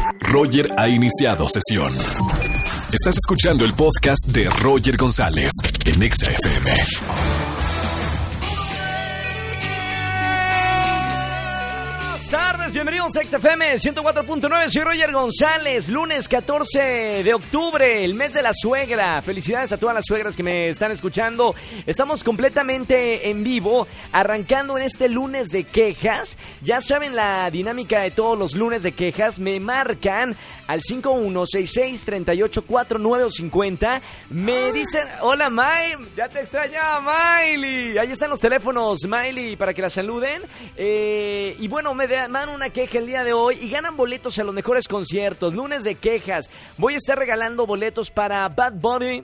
Roger ha iniciado sesión. Estás escuchando el podcast de Roger González en Exa FM. Bienvenidos a XFM 104.9, soy Roger González, lunes 14 de octubre, el mes de la suegra. Felicidades a todas las suegras que me están escuchando. Estamos completamente en vivo, arrancando en este lunes de quejas. Ya saben la dinámica de todos los lunes de quejas. Me marcan al 5166-384950. Me dicen, hola May, ya te extrañaba Miley. Ahí están los teléfonos, Miley, para que la saluden. Y bueno, me dan una queja el día de hoy y ganan boletos a los mejores conciertos. Lunes de quejas. Voy a estar regalando boletos para Bad Bunny,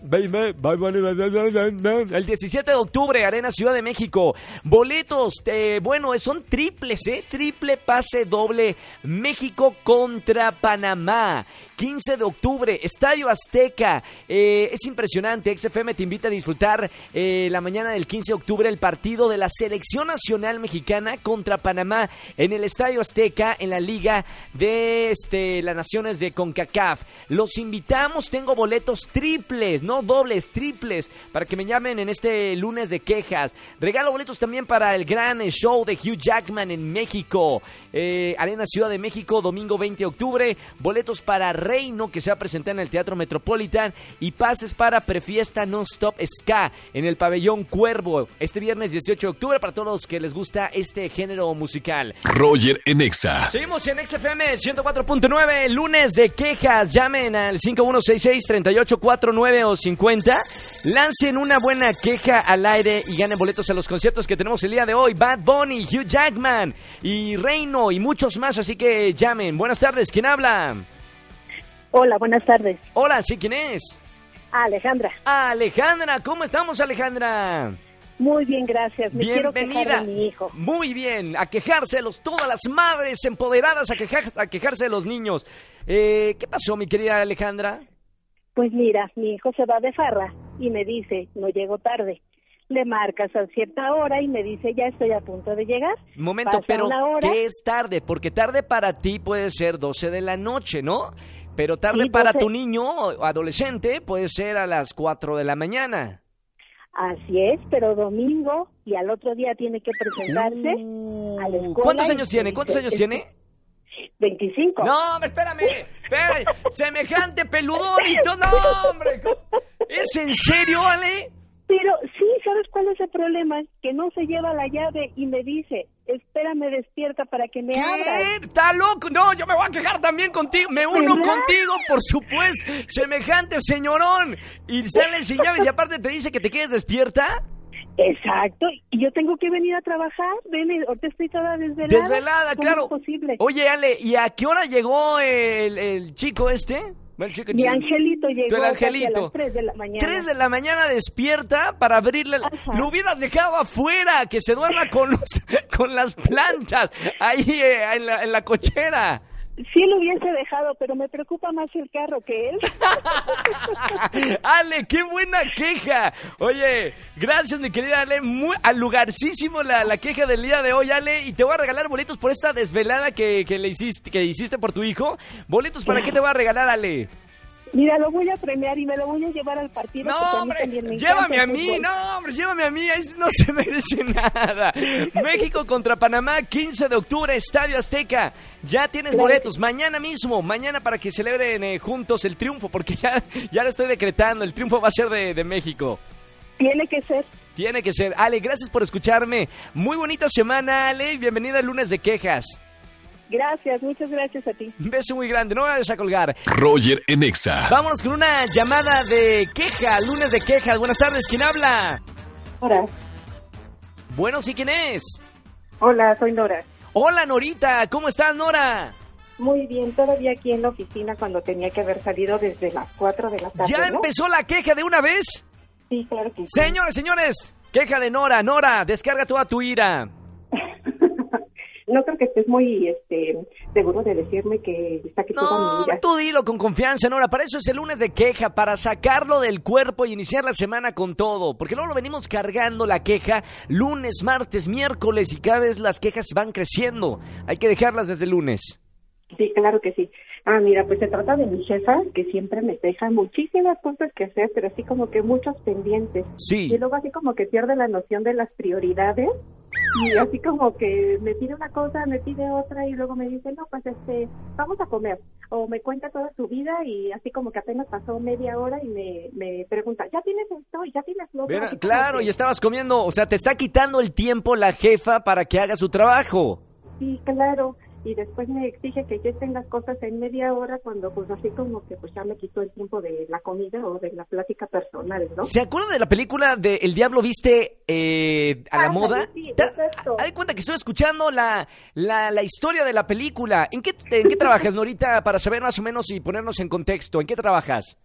el 17 de octubre, Arena Ciudad de México. Boletos, bueno, son triples, triple pase doble. México contra Panamá. 15 de octubre, Estadio Azteca. Es impresionante. XFM te invita a disfrutar la mañana del 15 de octubre el partido de la Selección Nacional Mexicana contra Panamá en el Estadio Azteca, en la Liga de las Naciones de CONCACAF. Los invitamos, tengo boletos triples, no dobles, triples, para que me llamen en este lunes de quejas. Regalo boletos también para el gran show de Hugh Jackman en México, Arena Ciudad de México, domingo 20 de octubre. Boletos para Reino, que se va a presentar en el Teatro Metropolitan, y pases para Prefiesta Non-Stop Ska en el Pabellón Cuervo, este viernes 18 de octubre, para todos los que les gusta este género musical. Roger en Exa. Seguimos en XFM 104.9, lunes de quejas. Llamen al 5166-3849 o 50. Lancen una buena queja al aire y ganen boletos a los conciertos que tenemos el día de hoy. Bad Bunny, Hugh Jackman y Reino y muchos más, así que llamen. Buenas tardes, ¿quién habla? Hola, buenas tardes. Hola, ¿sí quién es? Alejandra. Alejandra, ¿cómo estamos, Alejandra? Muy bien, gracias. Me quiero quejar de mi hijo. Muy bien, a quejárselos, todas las madres empoderadas a quejarse de los niños. ¿Qué pasó, mi querida Alejandra? Pues mira, mi hijo se va de farra y me dice, no llego tarde. Le marcas a cierta hora y me dice, ya estoy a punto de llegar. Momento, pero ¿qué es tarde? Porque tarde para ti puede ser 12 de la noche, ¿no? Pero tarde sí, para tu niño o adolescente puede ser a las 4 de la mañana. Así es, pero domingo y al otro día tiene que presentarse a la escuela. ¿Cuántos años tiene? 25. No, espérame. Semejante peludón y todo. No, hombre. ¿Es en serio, Ale? Pero sí, ¿sabes cuál es el problema? Que no se lleva la llave y me dice, espérame despierta para que me abras. ¿Está loco? No, yo me voy a quejar también contigo. Me uno contigo, por supuesto. Semejante señorón. Y sale sin llaves y aparte te dice que te quedes despierta. Exacto. Y yo tengo que venir a trabajar. Ven, ahorita estoy toda desvelada. Desvelada, claro. ¿Cómo es posible? Oye, Ale, ¿y a qué hora llegó el chico este? Mi angelito llegó a las 3 de la mañana. 3 de la mañana despierta para abrirle. Lo hubieras dejado afuera, que se duerma con las plantas ahí en la cochera. Sí lo hubiese dejado, pero me preocupa más el carro que él. Ale, qué buena queja. Oye, gracias mi querida Ale, muy al lugarcísimo la queja del día de hoy, Ale, y te voy a regalar boletos por esta desvelada que hiciste por tu hijo. ¿Boletos para qué te voy a regalar, Ale? Mira, lo voy a premiar y me lo voy a llevar al partido. No, hombre, llévame a mí, ahí no se merece nada. México contra Panamá, 15 de octubre, Estadio Azteca. Ya tienes boletos, mañana mismo, mañana para que celebren juntos el triunfo, porque ya lo estoy decretando, el triunfo va a ser de México. Tiene que ser. Ale, gracias por escucharme. Muy bonita semana, Ale, bienvenida al lunes de quejas. Gracias, muchas gracias a ti. Un beso muy grande, no me vayas a colgar. Roger en Exa. Vámonos con una llamada de queja, lunes de quejas. Buenas tardes, ¿quién habla? Hola. Bueno, ¿sí quién es? Hola, soy Nora. Hola, Norita, ¿cómo estás, Nora? Muy bien, todavía aquí en la oficina cuando tenía que haber salido desde las 4 de la tarde. ¿Ya empezó la queja de una vez? Sí, claro que sí. Señores, queja de Nora. Nora, descarga toda tu ira. No creo que estés muy seguro de decirme que saque toda mi ira. No, tú dilo con confianza, Nora. Para eso es el lunes de queja, para sacarlo del cuerpo y iniciar la semana con todo. Porque luego lo venimos cargando la queja lunes, martes, miércoles y cada vez las quejas van creciendo. Hay que dejarlas desde el lunes. Sí, claro que sí. Mira, pues se trata de mi jefa, que siempre me deja muchísimas cosas que hacer, pero así como que muchos pendientes. Sí. Y luego así como que pierde la noción de las prioridades, y así como que me pide una cosa, me pide otra, y luego me dice, no, pues vamos a comer. O me cuenta toda su vida, y así como que apenas pasó media hora, y me pregunta, ¿ya tienes esto? ¿Ya tienes lo otro? Claro, y estabas comiendo, o sea, te está quitando el tiempo la jefa para que haga su trabajo. Sí, claro. Y después me exige que ya estén las cosas en media hora, cuando pues así como que pues ya me quitó el tiempo de la comida o de la plática personal, ¿no? ¿Se acuerdan de la película de El Diablo Viste a la moda? Sí, exacto. Haz de cuenta que estoy escuchando la historia de la película. ¿En qué trabajas, Norita, para saber más o menos y ponernos en contexto? ¿En qué trabajas?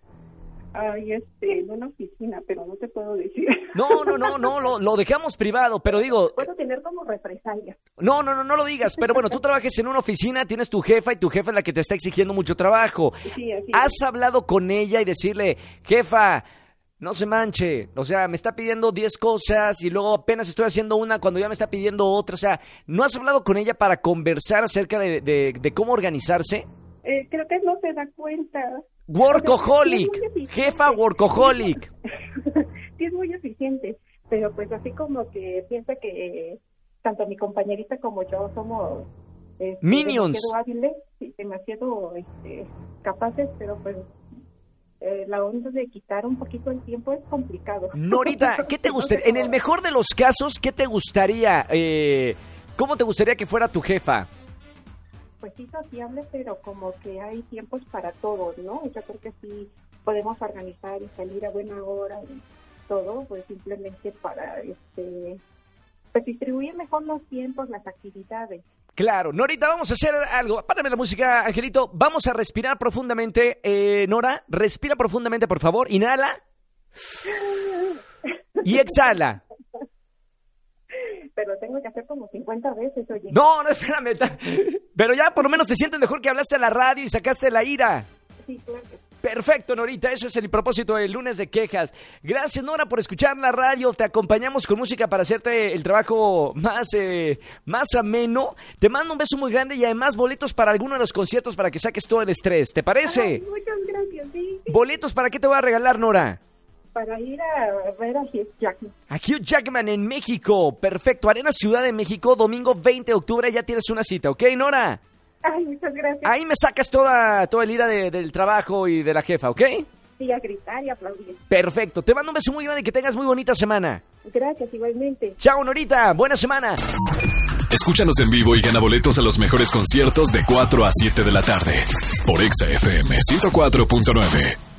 En una oficina, pero no te puedo decir. No, lo dejamos privado, pero digo... Puedo tener como represalia. No lo digas, pero bueno, tú trabajas en una oficina, tienes tu jefa y tu jefa es la que te está exigiendo mucho trabajo. Sí, así ¿Has hablado con ella y decirle, jefa, no se manche, o sea, me está pidiendo 10 cosas y luego apenas estoy haciendo una cuando ya me está pidiendo otra? O sea, ¿no has hablado con ella para conversar acerca de cómo organizarse? Creo que no se da cuenta. Workaholic, jefa workaholic. Sí, es muy eficiente, pero pues así como que piensa que tanto mi compañerita como yo somos Minions. Demasiado hábiles, sí, demasiado capaces, pero pues la onda de quitar un poquito el tiempo es complicado. Norita, ¿qué te gustaría? En el mejor de los casos, ¿qué te gustaría? ¿Cómo te gustaría que fuera tu jefa? Pues sí, sociable, pero como que hay tiempos para todos, ¿no? Yo creo que sí podemos organizar y salir a buena hora y todo, pues simplemente para pues distribuir mejor los tiempos, las actividades. Claro, Norita, vamos a hacer algo. Párame la música, Angelito. Vamos a respirar profundamente. Nora, respira profundamente, por favor. Inhala. Y exhala. Pero tengo que hacer como 50 veces, oye. No, espérame. Pero ya por lo menos te sientes mejor que hablaste a la radio y sacaste la ira. Sí, claro. Perfecto, Norita, eso es el propósito del lunes de quejas. Gracias, Nora, por escuchar la radio. Te acompañamos con música para hacerte el trabajo más ameno. Te mando un beso muy grande y además boletos para alguno de los conciertos para que saques todo el estrés. ¿Te parece? Ay, muchas gracias, sí. ¿Boletos para qué te voy a regalar, Nora? Para ir a ver a Hugh Jackman. A Hugh Jackman en México. Perfecto. Arena Ciudad de México, domingo 20 de octubre. Ya tienes una cita, ¿ok, Nora? Ay, muchas gracias. Ahí me sacas toda el ira del trabajo y de la jefa, ¿ok? Sí, a gritar y aplaudir. Perfecto. Te mando un beso muy grande y que tengas muy bonita semana. Gracias, igualmente. Chao, Norita. Buena semana. Escúchanos en vivo y gana boletos a los mejores conciertos de 4 a 7 de la tarde. Por Exa FM 104.9.